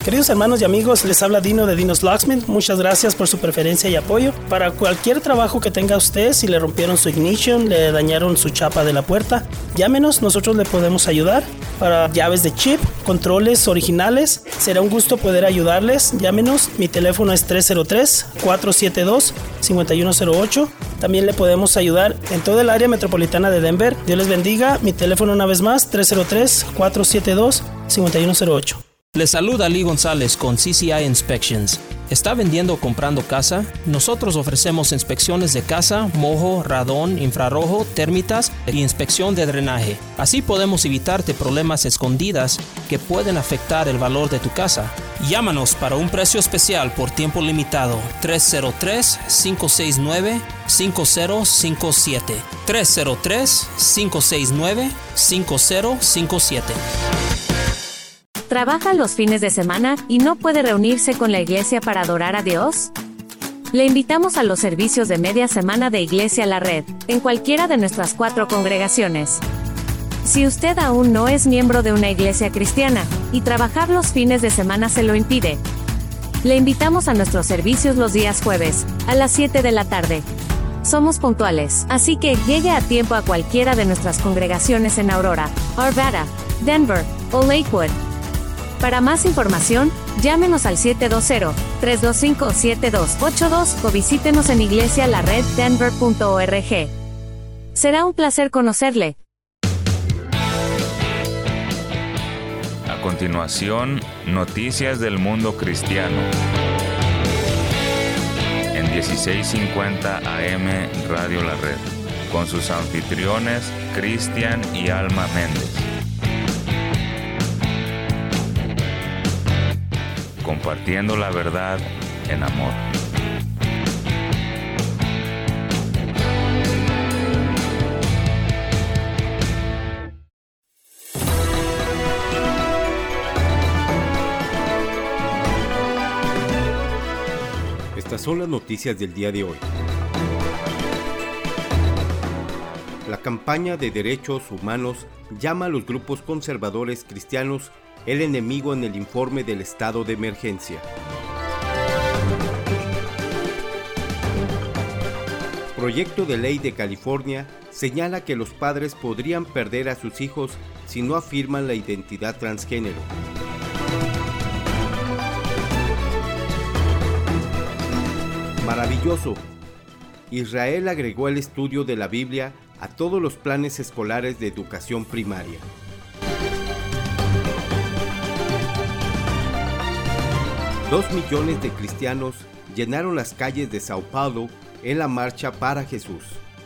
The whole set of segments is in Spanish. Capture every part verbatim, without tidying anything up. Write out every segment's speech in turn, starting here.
Queridos hermanos y amigos, les habla Dino de Dino's Locksmith. Muchas gracias por su preferencia y apoyo. Para cualquier trabajo que tenga usted, si le rompieron su ignition, le dañaron su chapa de la puerta, llámenos, nosotros le podemos ayudar. Para llaves de chip, controles originales, será un gusto poder ayudarles. Llámenos, mi teléfono es tres cero tres, cuatro siete dos, cinco uno cero ocho. También le podemos ayudar en todo el área metropolitana de Denver. Dios les bendiga. Mi teléfono una vez más, tres cero tres, cuatro siete dos, cinco uno cero ocho. Les saluda Lee González con C C I Inspections. ¿Está vendiendo o comprando casa? Nosotros ofrecemos inspecciones de casa, mojo, radón, infrarrojo, térmitas y inspección de drenaje. Así podemos evitarte problemas escondidas que pueden afectar el valor de tu casa. Llámanos para un precio especial por tiempo limitado. tres cero tres, cinco seis nueve, cinco cero cinco siete. tres cero tres, cinco seis nueve, cinco cero cinco siete. ¿Trabaja los fines de semana y no puede reunirse con la iglesia para adorar a Dios? Le invitamos a los servicios de media semana de Iglesia La Red, en cualquiera de nuestras cuatro congregaciones. Si usted aún no es miembro de una iglesia cristiana, y trabajar los fines de semana se lo impide, le invitamos a nuestros servicios los días jueves, a las siete de la tarde. Somos puntuales, así que llegue a tiempo a cualquiera de nuestras congregaciones en Aurora, Arvada, Denver o Lakewood. Para más información, llámenos al siete dos cero, tres dos cinco, siete dos ocho dos o visítenos en iglesia la red denver punto org. Será un placer conocerle. A continuación, noticias del mundo cristiano. En dieciséis cincuenta A M Radio La Red, con sus anfitriones Cristian y Alma Méndez. Compartiendo la verdad en amor. Estas son las noticias del día de hoy. La campaña de derechos humanos llama a los grupos conservadores cristianos el enemigo en el informe del estado de emergencia. Proyecto de ley de California señala que los padres podrían perder a sus hijos si no afirman la identidad transgénero. Maravilloso. Israel agregó el estudio de la Biblia a todos los planes escolares de educación primaria. Dos millones de cristianos llenaron las calles de Sao Paulo en la marcha para Jesús.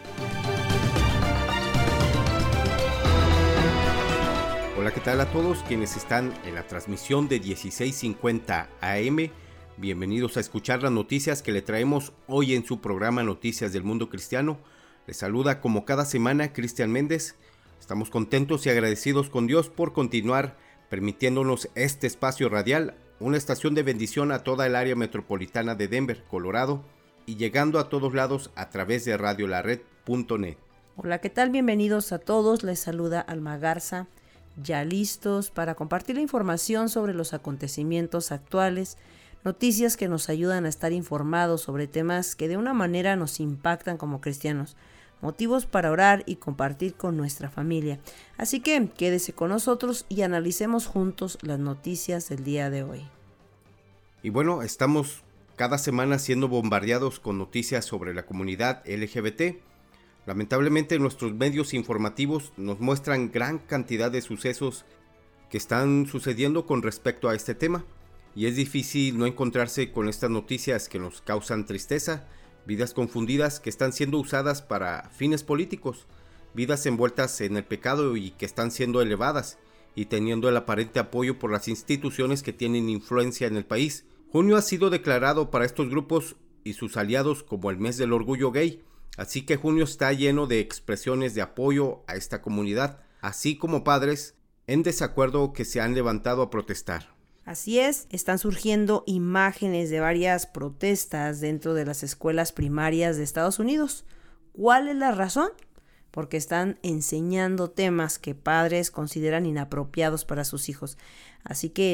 Hola, ¿qué tal a todos quienes están en la transmisión de dieciséis cincuenta A M? Bienvenidos a escuchar las noticias que le traemos hoy en su programa Noticias del Mundo Cristiano. Les saluda como cada semana Cristian Méndez. Estamos contentos y agradecidos con Dios por continuar permitiéndonos este espacio radial, una estación de bendición a toda el área metropolitana de Denver, Colorado, y llegando a todos lados a través de radio la red punto net. Hola, ¿qué tal? Bienvenidos a todos. Les saluda Alma Garza, ya listos para compartir la información sobre los acontecimientos actuales, noticias que nos ayudan a estar informados sobre temas que de una manera nos impactan como cristianos, motivos para orar y compartir con nuestra familia. Así que quédese con nosotros y analicemos juntos las noticias del día de hoy. Y bueno, estamos cada semana siendo bombardeados con noticias sobre la comunidad L G B T. Lamentablemente nuestros medios informativos nos muestran gran cantidad de sucesos que están sucediendo con respecto a este tema. Y es difícil no encontrarse con estas noticias que nos causan tristeza, vidas confundidas que están siendo usadas para fines políticos, vidas envueltas en el pecado y que están siendo elevadas y teniendo el aparente apoyo por las instituciones que tienen influencia en el país. Junio ha sido declarado para estos grupos y sus aliados como el mes del orgullo gay, así que junio está lleno de expresiones de apoyo a esta comunidad, así como padres en desacuerdo que se han levantado a protestar. Así es, están surgiendo imágenes de varias protestas dentro de las escuelas primarias de Estados Unidos. ¿Cuál es la razón? Porque están enseñando temas que padres consideran inapropiados para sus hijos. Así que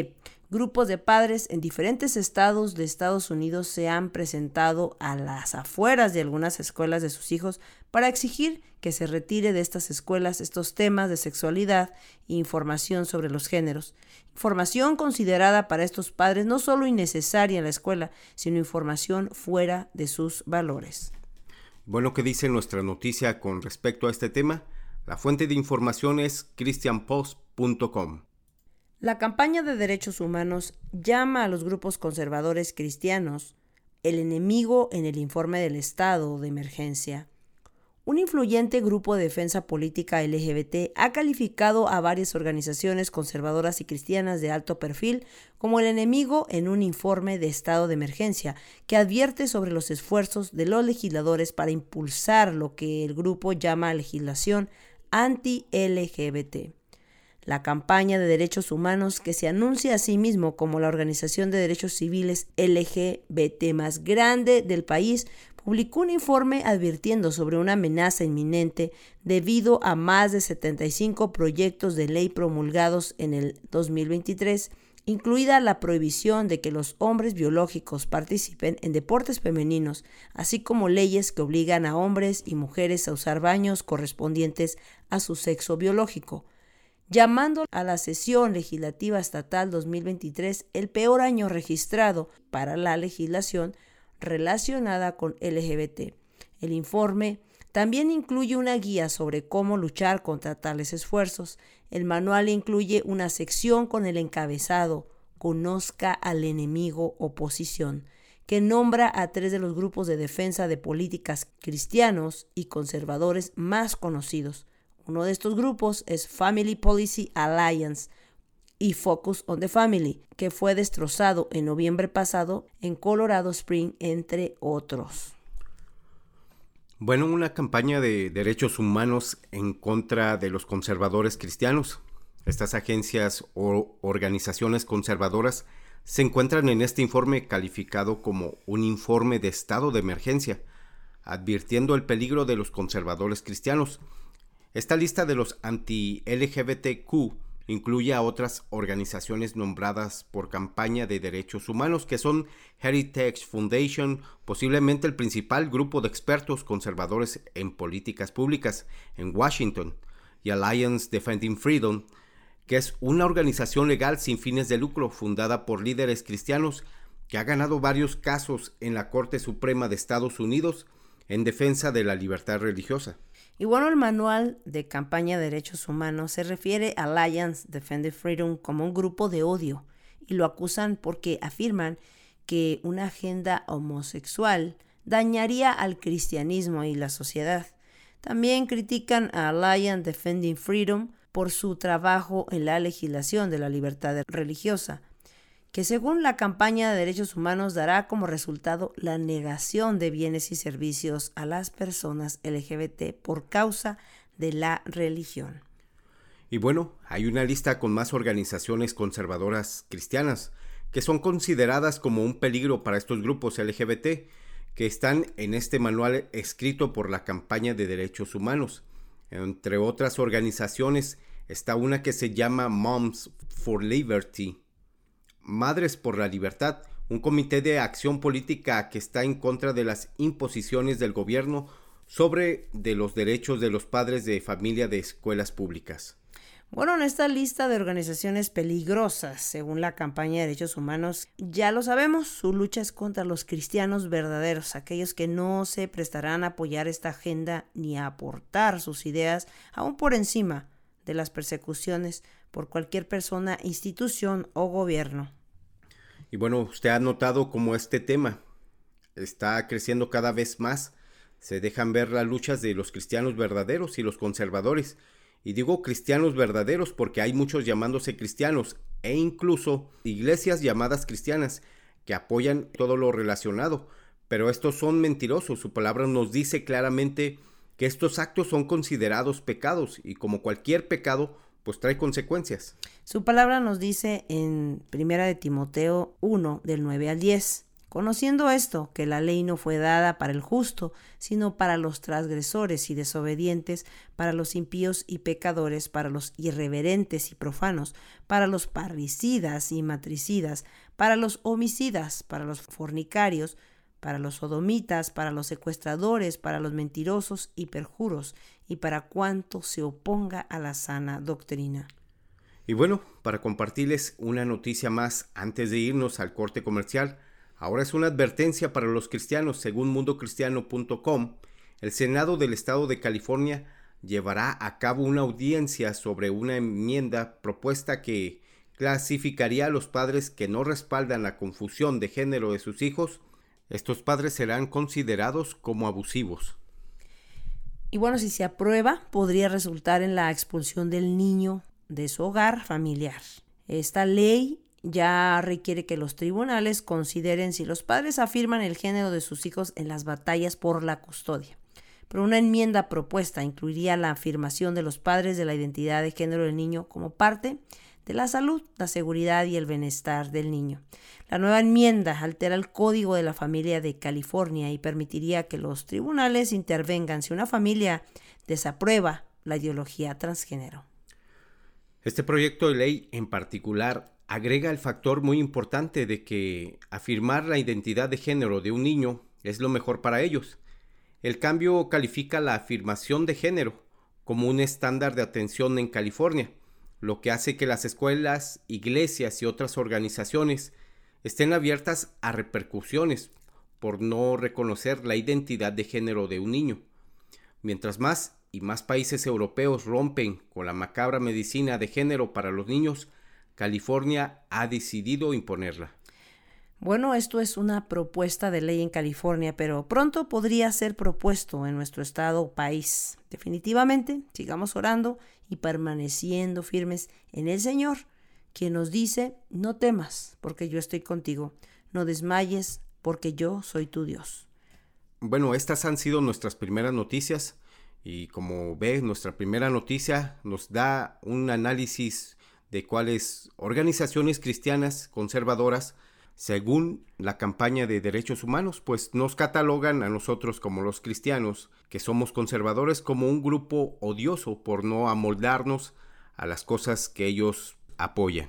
Grupos de padres en diferentes estados de Estados Unidos se han presentado a las afueras de algunas escuelas de sus hijos para exigir que se retire de estas escuelas estos temas de sexualidad e información sobre los géneros. Información considerada para estos padres no solo innecesaria en la escuela, sino información fuera de sus valores. Bueno, ¿qué dice nuestra noticia con respecto a este tema? La fuente de información es christian post punto com. La campaña de derechos humanos llama a los grupos conservadores cristianos el enemigo en el informe del estado de emergencia. Un influyente grupo de defensa política L G B T ha calificado a varias organizaciones conservadoras y cristianas de alto perfil como el enemigo en un informe de estado de emergencia que advierte sobre los esfuerzos de los legisladores para impulsar lo que el grupo llama legislación anti-L G B T. La campaña de derechos humanos, que se anuncia a sí mismo como la organización de derechos civiles L G B T más grande del país, publicó un informe advirtiendo sobre una amenaza inminente debido a más de setenta y cinco proyectos de ley promulgados en el dos mil veintitrés, incluida la prohibición de que los hombres biológicos participen en deportes femeninos, así como leyes que obligan a hombres y mujeres a usar baños correspondientes a su sexo biológico, llamando a la sesión legislativa estatal dos mil veintitrés el peor año registrado para la legislación relacionada con L G B T. El informe también incluye una guía sobre cómo luchar contra tales esfuerzos. El manual incluye una sección con el encabezado "Conozca al enemigo oposición", que nombra a tres de los grupos de defensa de políticas cristianos y conservadores más conocidos. Uno de estos grupos es Family Policy Alliance y Focus on the Family, que fue destrozado en noviembre pasado en Colorado Springs, entre otros. Bueno, una campaña de derechos humanos en contra de los conservadores cristianos. Estas agencias o organizaciones conservadoras se encuentran en este informe calificado como un informe de estado de emergencia, advirtiendo el peligro de los conservadores cristianos. Esta lista de los anti-L G B T Q incluye a otras organizaciones nombradas por campaña de derechos humanos, que son Heritage Foundation, posiblemente el principal grupo de expertos conservadores en políticas públicas en Washington, y Alliance Defending Freedom, que es una organización legal sin fines de lucro fundada por líderes cristianos que ha ganado varios casos en la Corte Suprema de Estados Unidos en defensa de la libertad religiosa. Y bueno, el manual de campaña de derechos humanos se refiere a Alliance Defending Freedom como un grupo de odio y lo acusan porque afirman que una agenda homosexual dañaría al cristianismo y la sociedad. También critican a Alliance Defending Freedom por su trabajo en la legislación de la libertad religiosa, que según la campaña de derechos humanos dará como resultado la negación de bienes y servicios a las personas L G B T por causa de la religión. Y bueno, hay una lista con más organizaciones conservadoras cristianas que son consideradas como un peligro para estos grupos L G B T, que están en este manual escrito por la campaña de derechos humanos. Entre otras organizaciones está una que se llama Moms for Liberty, Madres por la Libertad, un comité de acción política que está en contra de las imposiciones del gobierno sobre de los derechos de los padres de familia de escuelas públicas. Bueno, en esta lista de organizaciones peligrosas, según la campaña de derechos humanos, ya lo sabemos, su lucha es contra los cristianos verdaderos, aquellos que no se prestarán a apoyar esta agenda ni a aportar sus ideas, aún por encima de las persecuciones por cualquier persona, institución o gobierno. Y bueno, usted ha notado cómo este tema está creciendo cada vez más. Se dejan ver las luchas de los cristianos verdaderos y los conservadores. Y digo cristianos verdaderos porque hay muchos llamándose cristianos e incluso iglesias llamadas cristianas que apoyan todo lo relacionado. Pero estos son mentirosos. Su palabra nos dice claramente que estos actos son considerados pecados y como cualquier pecado, pues trae consecuencias. Su palabra nos dice en Primera de Timoteo uno, del nueve al diez, Conociendo esto, que la ley no fue dada para el justo, sino para los transgresores y desobedientes, para los impíos y pecadores, para los irreverentes y profanos, para los parricidas y matricidas, para los homicidas, para los fornicarios, para los sodomitas, para los secuestradores, para los mentirosos y perjuros, y para cuanto se oponga a la sana doctrina. Y bueno, para compartirles una noticia más antes de irnos al corte comercial, ahora es una advertencia para los cristianos. Según mundo cristiano punto com, el Senado del Estado de California llevará a cabo una audiencia sobre una enmienda propuesta que clasificaría a los padres que no respaldan la confusión de género de sus hijos. Estos padres serán considerados como abusivos. Y bueno, si se aprueba, podría resultar en la expulsión del niño de su hogar familiar. Esta ley ya requiere que los tribunales consideren si los padres afirman el género de sus hijos en las batallas por la custodia. Pero una enmienda propuesta incluiría la afirmación de los padres de la identidad de género del niño como parte de la salud, la seguridad y el bienestar del niño. La nueva enmienda altera el Código de la Familia de California y permitiría que los tribunales intervengan si una familia desaprueba la ideología transgénero. Este proyecto de ley en particular agrega el factor muy importante de que afirmar la identidad de género de un niño es lo mejor para ellos. El cambio califica la afirmación de género como un estándar de atención en California, lo que hace que las escuelas, iglesias y otras organizaciones estén abiertas a repercusiones por no reconocer la identidad de género de un niño. Mientras más y más países europeos rompen con la macabra medicina de género para los niños, California ha decidido imponerla. Bueno, esto es una propuesta de ley en California, pero pronto podría ser propuesto en nuestro estado o país. Definitivamente, sigamos orando y permaneciendo firmes en el Señor, quien nos dice: no temas, porque yo estoy contigo, no desmayes, porque yo soy tu Dios. Bueno, estas han sido nuestras primeras noticias, y como ves, nuestra primera noticia nos da un análisis de cuáles organizaciones cristianas conservadoras, según la campaña de derechos humanos, pues nos catalogan a nosotros como los cristianos, que somos conservadores, como un grupo odioso por no amoldarnos a las cosas que ellos apoyan.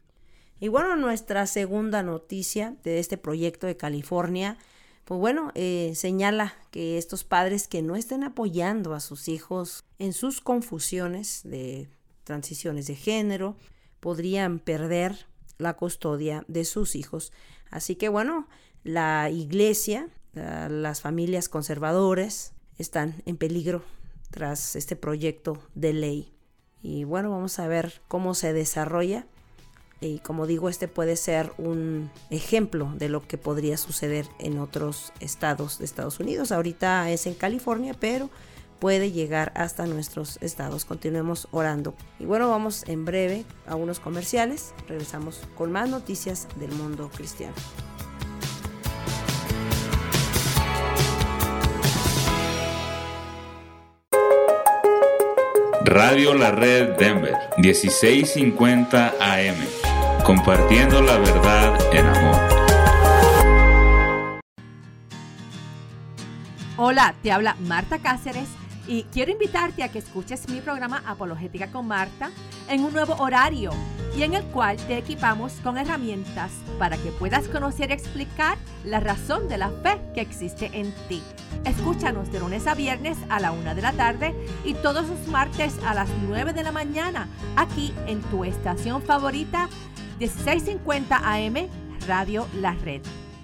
Y bueno, nuestra segunda noticia de este proyecto de California, pues bueno, eh, señala que estos padres que no estén apoyando a sus hijos en sus confusiones de transiciones de género, podrían perder la custodia de sus hijos. Así que bueno, la iglesia, las familias conservadoras están en peligro tras este proyecto de ley. Y bueno, vamos a ver cómo se desarrolla. Y como digo, este puede ser un ejemplo de lo que podría suceder en otros estados de Estados Unidos. Ahorita es en California, pero puede llegar hasta nuestros estados. Continuemos orando. Y bueno, vamos en breve a unos comerciales. Regresamos con más noticias del mundo cristiano. Radio La Red Denver, dieciséis cincuenta A M, compartiendo la verdad en amor. Hola, te habla Marta Cáceres y quiero invitarte a que escuches mi programa Apologética con Marta en un nuevo horario y en el cual te equipamos con herramientas para que puedas conocer y explicar la razón de la fe que existe en ti. Escúchanos de lunes a viernes a la una de la tarde y todos los martes a las nueve de la mañana aquí en tu estación favorita dieciséis cincuenta A M Radio La Red.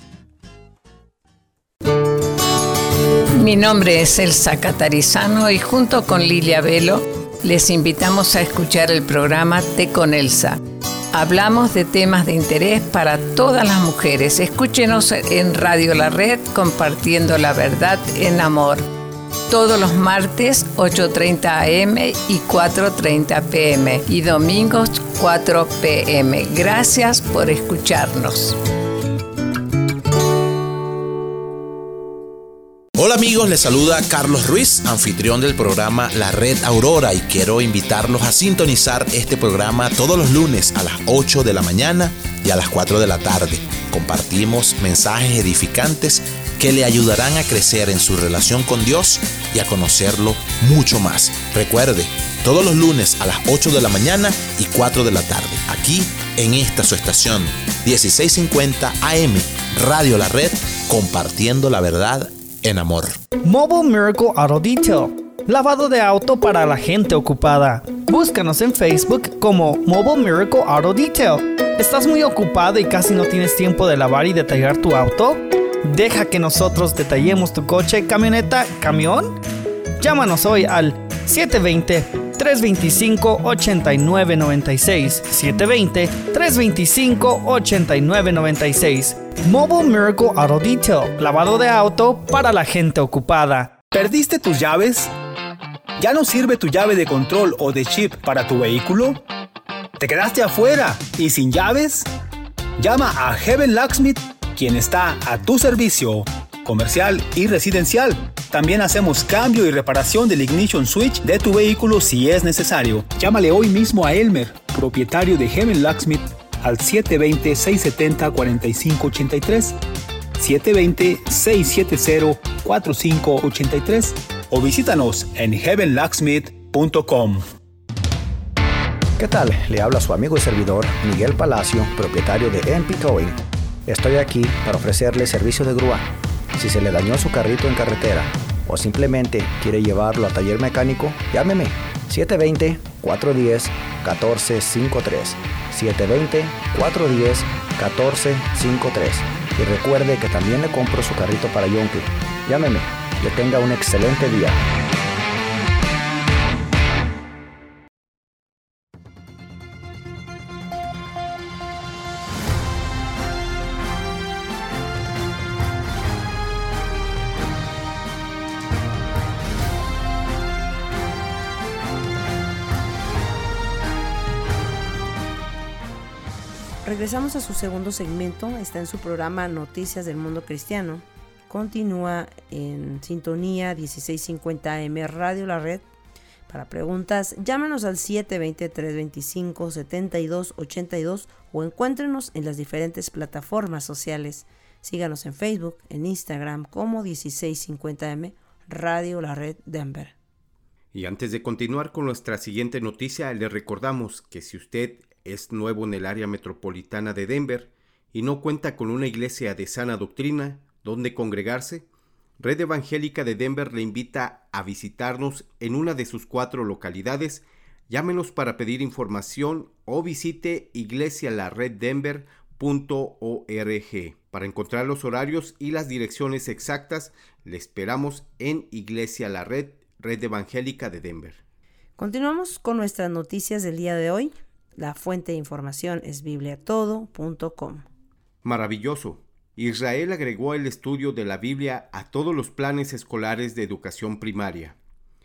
Mi nombre es Elsa Catarizano y junto con Lilia Velo les invitamos a escuchar el programa Té con Elsa. Hablamos de temas de interés para todas las mujeres. Escúchenos en Radio La Red, compartiendo la verdad en amor. Todos los martes, ocho treinta A M y cuatro treinta P M. Y domingos, cuatro P M. Gracias por escucharnos. Hola amigos, les saluda Carlos Ruiz, anfitrión del programa La Red Aurora, y quiero invitarlos a sintonizar este programa todos los lunes a las ocho de la mañana y a las cuatro de la tarde. Compartimos mensajes edificantes que le ayudarán a crecer en su relación con Dios y a conocerlo mucho más. Recuerde, todos los lunes a las ocho de la mañana y cuatro de la tarde, aquí en esta su estación, dieciséis cincuenta A M, Radio La Red, compartiendo la verdad en amor. Mobile Miracle Auto Detail, lavado de auto para la gente ocupada. Búscanos en Facebook como Mobile Miracle Auto Detail. ¿Estás muy ocupado y casi no tienes tiempo de lavar y detallar tu auto? Deja que nosotros detallemos tu coche, camioneta, camión. Llámanos hoy al siete dos cero, tres dos cinco, ocho nueve nueve seis, siete dos cero, tres dos cinco, ocho nueve nueve seis. Mobile Miracle Auto Detail, lavado de auto para la gente ocupada. ¿Perdiste tus llaves? ¿Ya no sirve tu llave de control o de chip para tu vehículo? ¿Te quedaste afuera y sin llaves? Llama a Heaven Locksmith, quien está a tu servicio, comercial y residencial. También hacemos cambio y reparación del ignition switch de tu vehículo si es necesario. Llámale hoy mismo a Elmer, propietario de Heaven Locksmith, al siete dos cero, seis siete cero, cuatro cinco ocho tres, siete dos cero, seis siete cero, cuatro cinco ocho tres, o visítanos en heaven locksmith punto com. ¿Qué tal? Le habla su amigo y servidor Miguel Palacio, propietario de M P Towing. Estoy aquí para ofrecerle servicio de grúa. Si se le dañó su carrito en carretera o simplemente quiere llevarlo al taller mecánico, llámeme siete dos cero, cuatro uno cero, uno cuatro cinco tres, siete dos cero, cuatro uno cero, uno cuatro cinco tres. Y recuerde que también le compro su carrito para Yonke. Llámeme. Que tenga un excelente día. Regresamos a su segundo segmento, está en su programa Noticias del Mundo Cristiano. Continúa en sintonía dieciséis cincuenta A M Radio La Red. Para preguntas, llámanos al siete dos cero, tres dos cinco, siete dos ocho dos o encuéntrenos en las diferentes plataformas sociales. Síganos en Facebook, en Instagram como dieciséis cincuenta A M Radio La Red Denver. Y antes de continuar con nuestra siguiente noticia, le recordamos que si usted es nuevo en el área metropolitana de Denver y no cuenta con una iglesia de sana doctrina donde congregarse, Red Evangélica de Denver le invita a visitarnos en una de sus cuatro localidades. Llámenos para pedir información o visite iglesia la red denver punto org. Para encontrar los horarios y las direcciones exactas, le esperamos en Iglesia La Red, Red Evangélica de Denver. Continuamos con nuestras noticias del día de hoy. La fuente de información es biblia todo punto com. Maravilloso. Israel agregó el estudio de la Biblia a todos los planes escolares de educación primaria.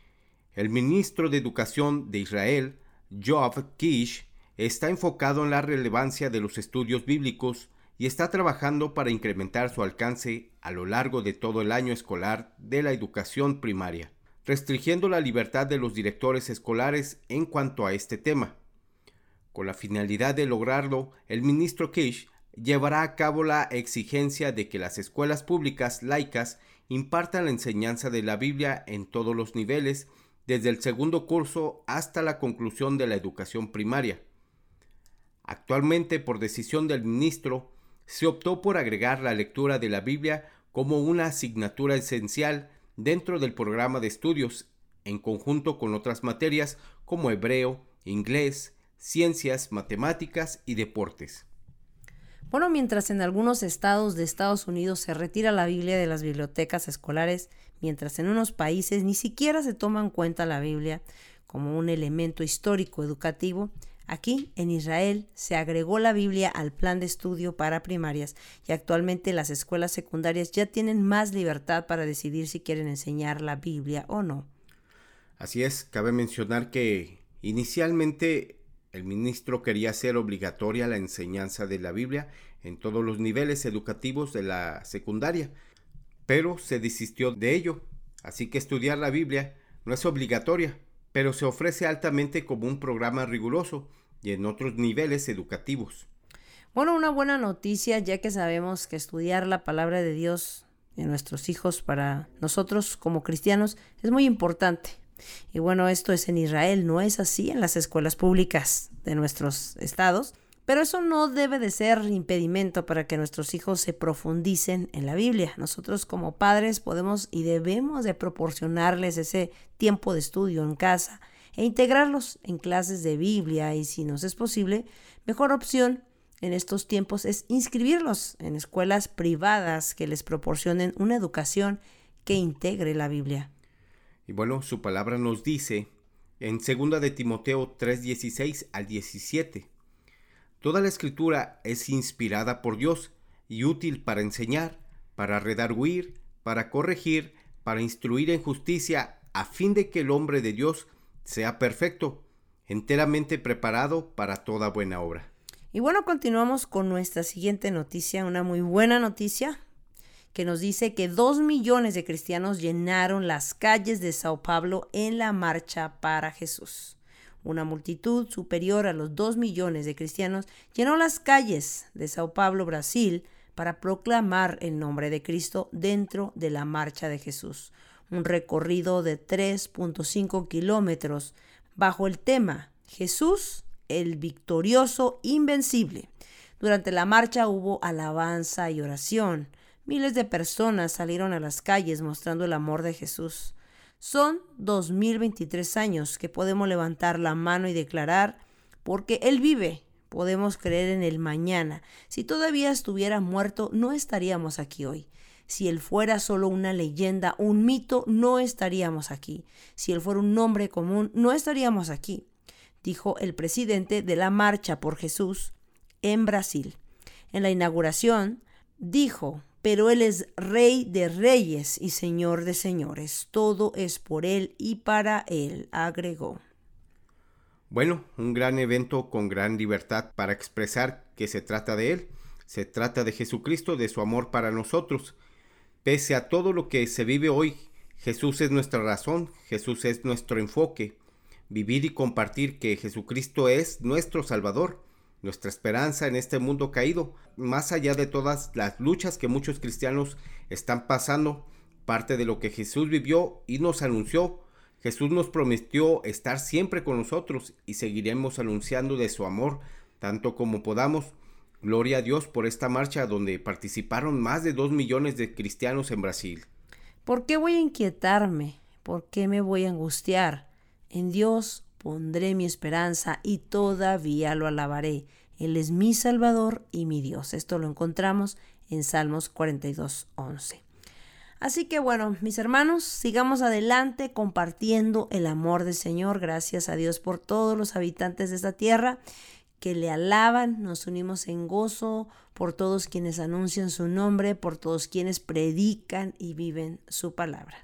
El ministro de Educación de Israel, Yoav Kish, está enfocado en la relevancia de los estudios bíblicos y está trabajando para incrementar su alcance a lo largo de todo el año escolar de la educación primaria, restringiendo la libertad de los directores escolares en cuanto a este tema. Con la finalidad de lograrlo, el ministro Kish llevará a cabo la exigencia de que las escuelas públicas laicas impartan la enseñanza de la Biblia en todos los niveles, desde el segundo curso hasta la conclusión de la educación primaria. Actualmente, por decisión del ministro, se optó por agregar la lectura de la Biblia como una asignatura esencial dentro del programa de estudios, en conjunto con otras materias como hebreo, inglés, ciencias, matemáticas y deportes. Bueno, mientras en algunos estados de Estados Unidos se retira la Biblia de las bibliotecas escolares, mientras en unos países ni siquiera se toma en cuenta la Biblia como un elemento histórico educativo, aquí en Israel se agregó la Biblia al plan de estudio para primarias y actualmente las escuelas secundarias ya tienen más libertad para decidir si quieren enseñar la Biblia o no. Así es, cabe mencionar que inicialmente el ministro quería hacer obligatoria la enseñanza de la Biblia en todos los niveles educativos de la secundaria, pero se desistió de ello, así que estudiar la Biblia no es obligatoria, pero se ofrece altamente como un programa riguroso y en otros niveles educativos. Bueno, una buena noticia, ya que sabemos que estudiar la palabra de Dios en nuestros hijos para nosotros como cristianos es muy importante. Y bueno, esto es en Israel, no es así en las escuelas públicas de nuestros estados, pero eso no debe de ser impedimento para que nuestros hijos se profundicen en la Biblia. Nosotros como padres podemos y debemos de proporcionarles ese tiempo de estudio en casa e integrarlos en clases de Biblia, y si nos es posible, mejor opción en estos tiempos es inscribirlos en escuelas privadas que les proporcionen una educación que integre la Biblia. Y bueno, su palabra nos dice en segunda de Timoteo tres, dieciséis al diecisiete: toda la escritura es inspirada por Dios y útil para enseñar, para redarguir, para corregir, para instruir en justicia, a fin de que el hombre de Dios sea perfecto, enteramente preparado para toda buena obra. Y bueno, continuamos con nuestra siguiente noticia, una muy buena noticia, que nos dice que dos millones de cristianos llenaron las calles de Sao Paulo en la Marcha para Jesús. Una multitud superior a los dos millones de cristianos llenó las calles de Sao Paulo, Brasil, para proclamar el nombre de Cristo dentro de la Marcha de Jesús. Un recorrido de tres punto cinco kilómetros bajo el tema Jesús, el victorioso invencible. Durante la marcha hubo alabanza y oración. Miles de personas salieron a las calles mostrando el amor de Jesús. Son dos mil veintitrés años que podemos levantar la mano y declarar: porque Él vive, podemos creer en el mañana. Si todavía estuviera muerto, no estaríamos aquí hoy. Si Él fuera solo una leyenda, un mito, no estaríamos aquí. Si Él fuera un nombre común, no estaríamos aquí, dijo el presidente de la Marcha por Jesús en Brasil. En la inauguración dijo: pero Él es Rey de reyes y Señor de señores. Todo es por Él y para Él, agregó. Bueno, un gran evento con gran libertad para expresar que se trata de Él. Se trata de Jesucristo, de su amor para nosotros. Pese a todo lo que se vive hoy, Jesús es nuestra razón, Jesús es nuestro enfoque. Vivir y compartir que Jesucristo es nuestro Salvador, nuestra esperanza en este mundo caído, más allá de todas las luchas que muchos cristianos están pasando, parte de lo que Jesús vivió y nos anunció. Jesús nos prometió estar siempre con nosotros y seguiremos anunciando de su amor tanto como podamos. Gloria a Dios por esta marcha donde participaron más de dos millones de cristianos en Brasil. ¿Por qué voy a inquietarme? ¿Por qué me voy a angustiar? En Dios pondré mi esperanza y todavía lo alabaré. Él es mi Salvador y mi Dios. Esto lo encontramos en Salmos cuarenta y dos, once. Así que bueno, mis hermanos, sigamos adelante compartiendo el amor del Señor. Gracias a Dios por todos los habitantes de esta tierra que le alaban. Nos unimos en gozo por todos quienes anuncian su nombre, por todos quienes predican y viven su palabra.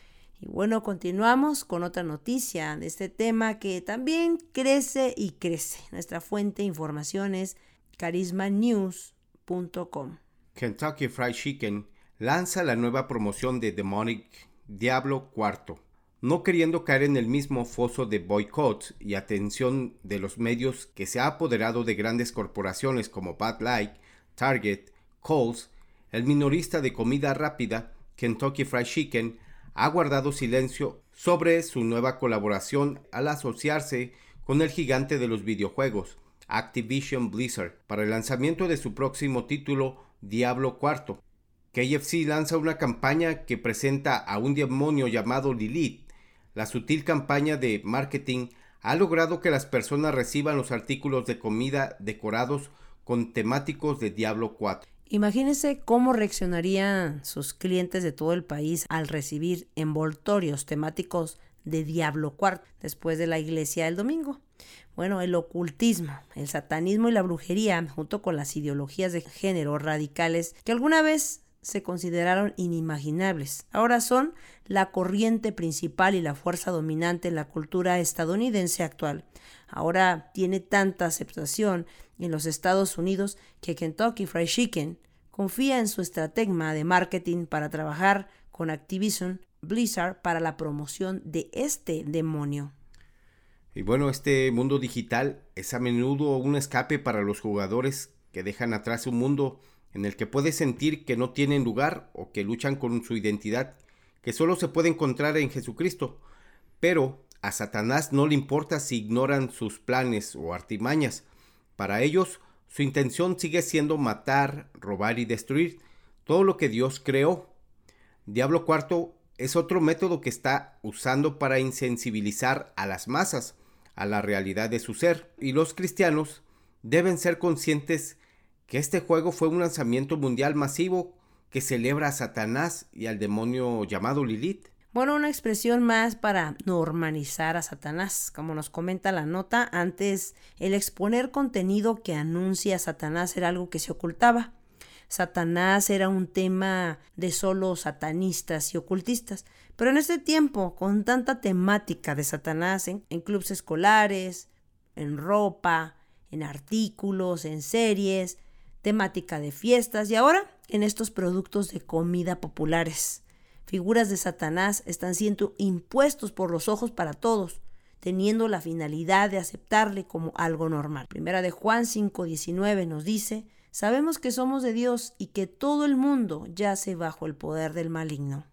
Y bueno, continuamos con otra noticia de este tema que también crece y crece. Nuestra fuente de información es carisma news punto com. Kentucky Fried Chicken lanza la nueva promoción de Demonic Diablo cuatro. No queriendo caer en el mismo foso de boicot y atención de los medios que se ha apoderado de grandes corporaciones como Bud Light, Target, Kohl's, el minorista de comida rápida Kentucky Fried Chicken ha guardado silencio sobre su nueva colaboración al asociarse con el gigante de los videojuegos, Activision Blizzard, para el lanzamiento de su próximo título, Diablo cuatro. K F C lanza una campaña que presenta a un demonio llamado Lilith. La sutil campaña de marketing ha logrado que las personas reciban los artículos de comida decorados con temáticos de Diablo cuatro. Imagínense cómo reaccionarían sus clientes de todo el país al recibir envoltorios temáticos de Diablo cuatro después de la iglesia el domingo. Bueno, el ocultismo, el satanismo y la brujería, junto con las ideologías de género radicales que alguna vez se consideraron inimaginables, ahora son la corriente principal y la fuerza dominante en la cultura estadounidense actual. Ahora tiene tanta aceptación en los Estados Unidos que Kentucky Fried Chicken confía en su estratega de marketing para trabajar con Activision Blizzard para la promoción de este demonio. Y bueno, este mundo digital es a menudo un escape para los jugadores que dejan atrás un mundo en el que puede sentir que no tienen lugar o que luchan con su identidad, que solo se puede encontrar en Jesucristo. Pero a Satanás no le importa si ignoran sus planes o artimañas. Para ellos, su intención sigue siendo matar, robar y destruir todo lo que Dios creó. Diablo cuarto es otro método que está usando para insensibilizar a las masas a la realidad de su ser. Y los cristianos deben ser conscientes que este juego fue un lanzamiento mundial masivo que celebra a Satanás y al demonio llamado Lilith. Bueno, una expresión más para normalizar a Satanás. Como nos comenta la nota, antes el exponer contenido que anuncia a Satanás era algo que se ocultaba. Satanás era un tema de solo satanistas y ocultistas. Pero en este tiempo, con tanta temática de Satanás en, en clubes escolares, en ropa, en artículos, en series, temática de fiestas y ahora en estos productos de comida populares. Figuras de Satanás están siendo impuestos por los ojos para todos, teniendo la finalidad de aceptarle como algo normal. Primera de Juan cinco diecinueve nos dice: sabemos que somos de Dios y que todo el mundo yace bajo el poder del maligno.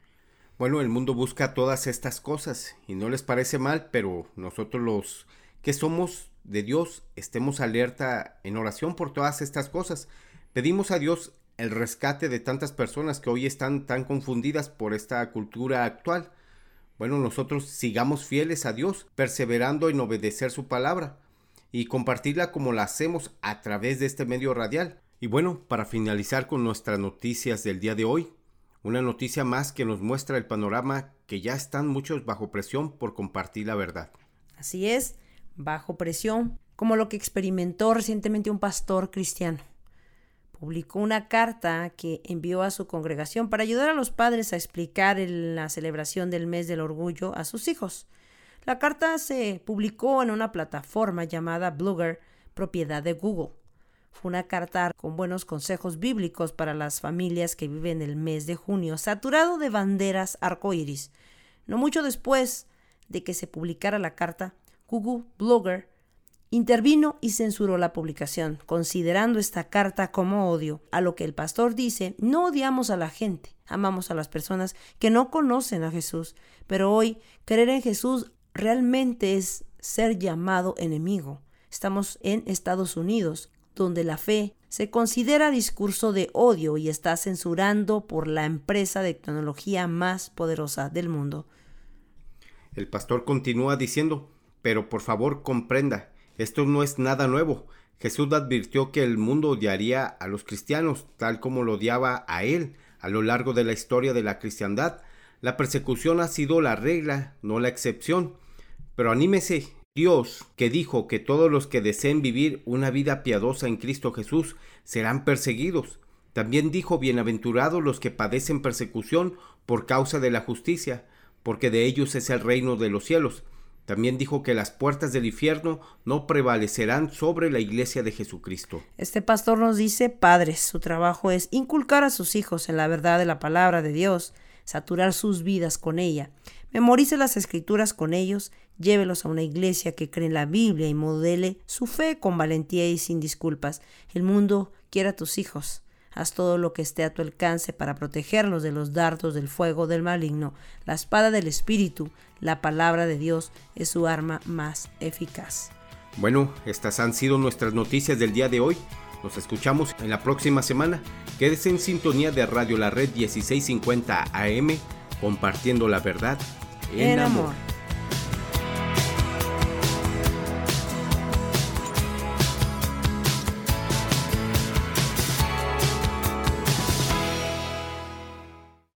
Bueno, el mundo busca todas estas cosas y no les parece mal, pero nosotros los que somos de Dios estemos alerta en oración por todas estas cosas. Pedimos a Dios el rescate de tantas personas que hoy están tan confundidas por esta cultura actual. Bueno, nosotros sigamos fieles a Dios, perseverando en obedecer su palabra y compartirla como la hacemos a través de este medio radial. Y bueno, para finalizar con nuestras noticias del día de hoy, una noticia más que nos muestra el panorama que ya están muchos bajo presión por compartir la verdad. Así es, bajo presión, como lo que experimentó recientemente un pastor cristiano. Publicó una carta que envió a su congregación para ayudar a los padres a explicar en la celebración del mes del orgullo a sus hijos. La carta se publicó en una plataforma llamada Blogger, propiedad de Google. Fue una carta con buenos consejos bíblicos para las familias que viven el mes de junio, saturado de banderas arcoíris. No mucho después de que se publicara la carta, Google Blogger intervino y censuró la publicación, considerando esta carta como odio. A lo que el pastor dice: no odiamos a la gente, amamos a las personas que no conocen a Jesús, pero hoy creer en Jesús realmente es ser llamado enemigo. Estamos en Estados Unidos, donde la fe se considera discurso de odio y está censurando por la empresa de tecnología más poderosa del mundo. El pastor continúa diciendo: pero por favor comprenda, esto no es nada nuevo. Jesús advirtió que el mundo odiaría a los cristianos, tal como lo odiaba a él a lo largo de la historia de la cristiandad. La persecución ha sido la regla, no la excepción. Pero anímese, Dios, que dijo que todos los que deseen vivir una vida piadosa en Cristo Jesús serán perseguidos. También dijo: bienaventurados los que padecen persecución por causa de la justicia, porque de ellos es el reino de los cielos. También dijo que las puertas del infierno no prevalecerán sobre la iglesia de Jesucristo. Este pastor nos dice: padres, su trabajo es inculcar a sus hijos en la verdad de la palabra de Dios, saturar sus vidas con ella. Memorice las escrituras con ellos, llévelos a una iglesia que cree en la Biblia y modele su fe con valentía y sin disculpas. El mundo quiere a tus hijos. Haz todo lo que esté a tu alcance para protegerlos de los dardos del fuego del maligno. La espada del Espíritu, la palabra de Dios, es su arma más eficaz. Bueno, estas han sido nuestras noticias del día de hoy. Nos escuchamos en la próxima semana. Quédese en sintonía de Radio La Red dieciséis cincuenta A M, compartiendo la verdad en, en amor. amor.